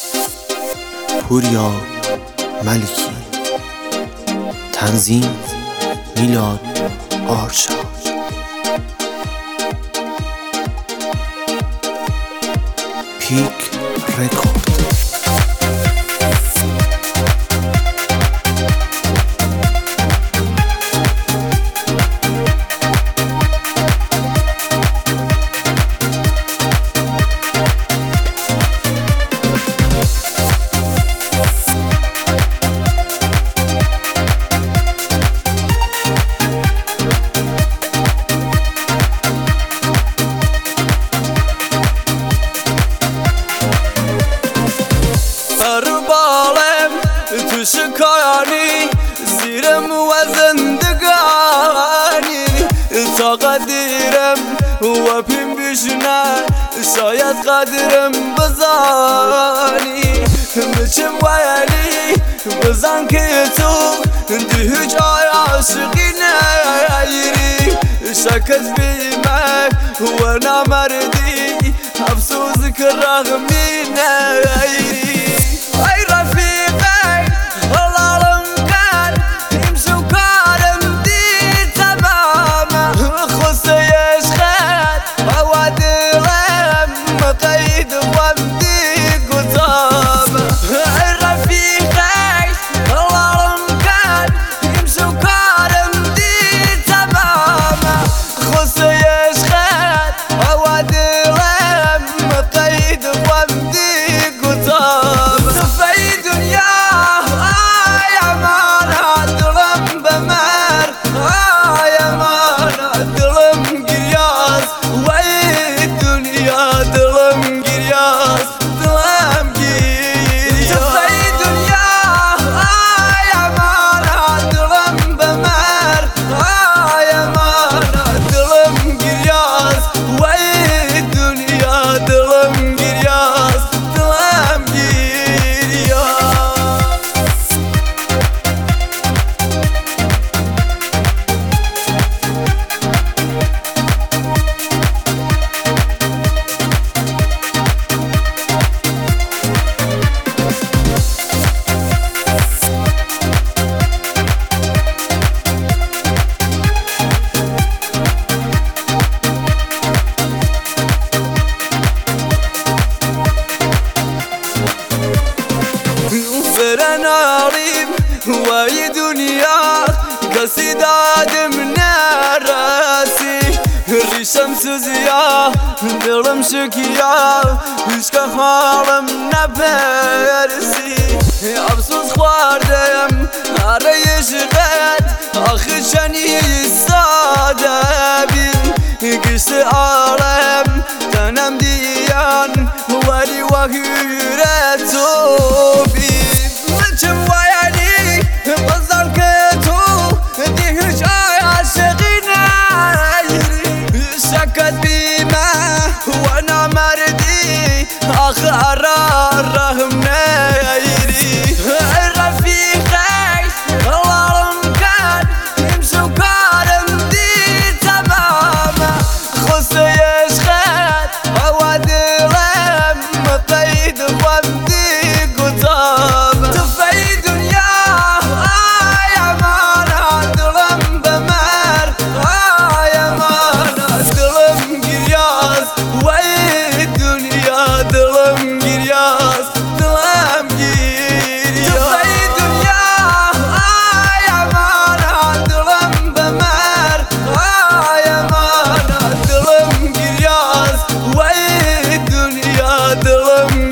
پوریا ملکی. تنظیم میلاد آرشا. پیک رکورد. شکایانی زیرم و زندگانی تا قدیرم و پیم بیشنه شاید قدرم بزانی بچم ویلی بزن که تو دی هیچ عاشقی نیری شکت بیمه و نمردی افسوس که رغمی نیری ای رفیقه فرناریم وای دنیا کسی دادم نرسی ریشم سوزیا دلم شکیا هیچ که حالم نپرسی افسوس خوردم هره عشقت آخر شنی ساده بین گشت عالم تنم دیان ولی وحیره تو بین بچم ویلی بزن که تو دی هیچ عاشقی نیری شکت بیمه و نمردی آخر رحم نیری رفیقه اللهم کن امشو کارم دی تمامه خست عشقت و دلم قید ومدی کتاب دلم